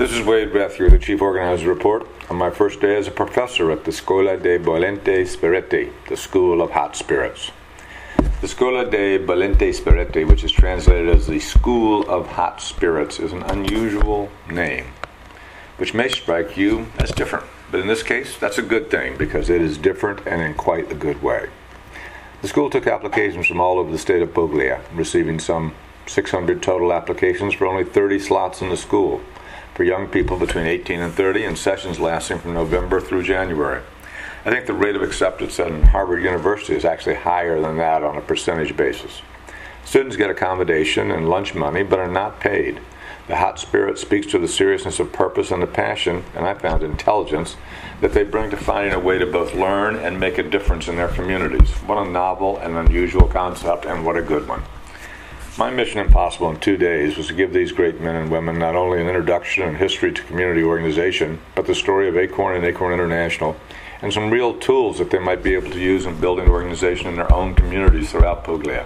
This is Wade Rathke, the Chief Organizer Report, on my first day as a professor at the Scuola dei Bollenti Spiriti, the School of Hot Spirits. The Scuola dei Bollenti Spiriti, which is translated as the School of Hot Spirits, is an unusual name, which may strike you as different. But in this case, that's a good thing, because it is different and in quite a good way. The school took applications from all over the state of Puglia, receiving some 600 total applications for only 30 slots in the school, for young people between 18 and 30, and sessions lasting from November through January. I think the rate of acceptance at Harvard University is actually higher than that on a percentage basis. Students get accommodation and lunch money, but are not paid. The Hot Spirit speaks to the seriousness of purpose and the passion, and I found intelligence, that they bring to finding a way to both learn and make a difference in their communities. What a novel and unusual concept, and what a good one. My mission impossible in 2 days was to give these great men and women not only an introduction and history to community organization, but the story of Acorn and Acorn International, and some real tools that they might be able to use in building organization in their own communities throughout Puglia.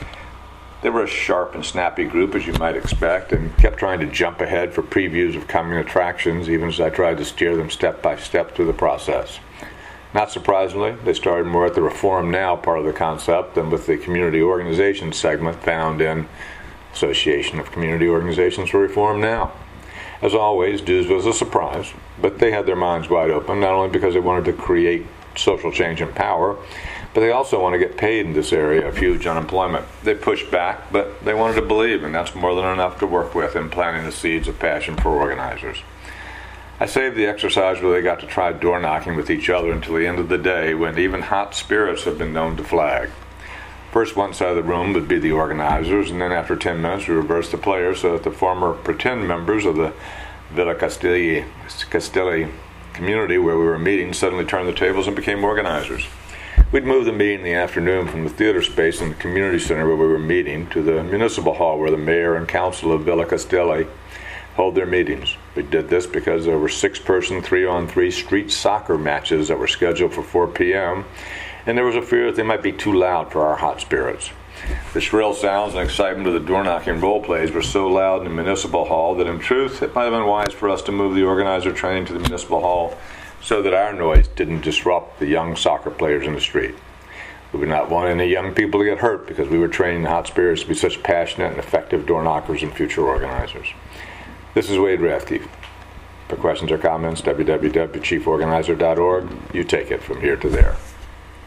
They were a sharp and snappy group, as you might expect, and kept trying to jump ahead for previews of coming attractions, even as I tried to steer them step by step through the process. Not surprisingly, they started more at the Reform Now part of the concept than with the community organization segment found in Association of Community Organizations for Reform Now. As always, dues was a surprise, but they had their minds wide open, not only because they wanted to create social change and power, but they also want to get paid in this area of huge unemployment. They pushed back, but they wanted to believe, and that's more than enough to work with in planting the seeds of passion for organizers. I saved the exercise where they got to try door knocking with each other until the end of the day, when even hot spirits have been known to flag. First, one side of the room would be the organizers, and then after 10 minutes we reversed the players so that the former pretend members of the Villa Castelli community where we were meeting suddenly turned the tables and became organizers. We'd move the meeting in the afternoon from the theater space in the community center where we were meeting to the municipal hall where the mayor and council of Villa Castelli hold their meetings. We did this because there were 6-person 3-on-3 street soccer matches that were scheduled for 4 p.m., and there was a fear that they might be too loud for our hot spirits. The shrill sounds and excitement of the door-knocking role plays were so loud in the municipal hall that in truth it might have been wise for us to move the organizer training to the municipal hall so that our noise didn't disrupt the young soccer players in the street. We would not want any young people to get hurt because we were training the hot spirits to be such passionate and effective door knockers and future organizers. This is Wade Rathke. For questions or comments, www.chieforganizer.org. You take it from here to there.